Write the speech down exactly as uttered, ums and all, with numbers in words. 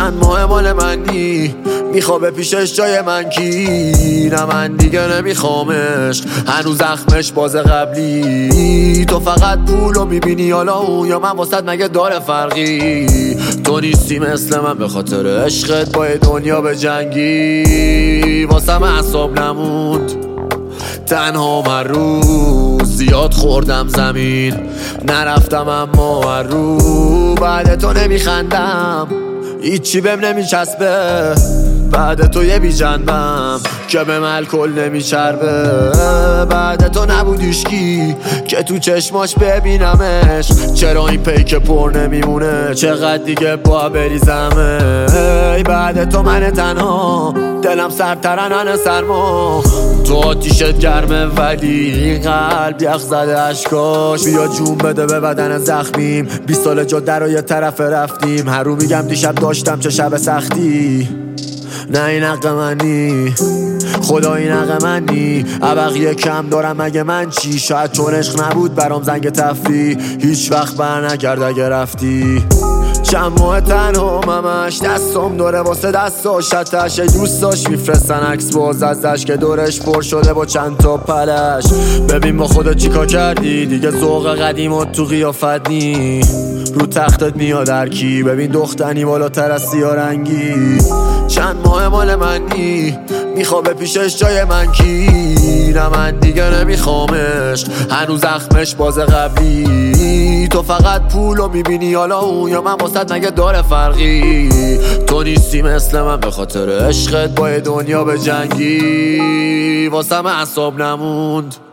چند ماه مال منی، میخوابه پیشش جای من کی؟ نه من دیگه نمیخوامش، هنوز زخمش باز قبلی. تو فقط پولو میبینی حالا اون، یا من واسط مگه داره فرقی؟ تو نیستی مثل من به خاطر عشقت با دنیا به جنگی. واسم اعصاب نموند تنها من روز، زیاد خوردم زمین نرفتم اما هر رو. بعد تو نمیخندم هیچی بهم نمیچسبه، بعد تو یه بی جنبم که به الکل نمیچربه. بعد تو نبود هیشکی که تو چشماش ببینمش، چرا این پیک پر نمیمونه؟ چقدر دیگه با بریزمه؟ ای بعد تو من تنها، دلم سرترنن سرما. تو آتیشت گرمه ولی قلب یخ زده اشکاش. بیا جون بده به بدن زخمیم، بیست سال جاده رو یه طرف رفتیم. هر رو میگم دیشب داشتم چه شب سختی. نه این حق منی خدا، این حق منی. عبقیه کم دارم مگه من چی؟ شاید چون عشق نبود برام زنگ تفریح، هیچ وقت بر نکرد اگه رفتی. چند ماه تنها ممش، دستم داره واسه دستاش. حتیش ای دوستاش میفرستن عکس باز ازش که دورش پر شده با چند تا پلش. ببین با خودت چیکار کردی دیگه، ذوق قدیمات تو قیافت نی. رو تختت میاد هرکی، ببین دختنی بالاتر از سیارنگی. چند ماه مال منی، میخوابه پیشش جای من کی؟ نه من دیگه نمیخوامش، هنوز زخمش باز قبلی. تو فقط پولو میبینی حالا اون، یا من واسط مگه داره فرقی؟ تو نیستی مثل من به خاطر عشقت با دنیا به جنگی. واسم اعصاب نموند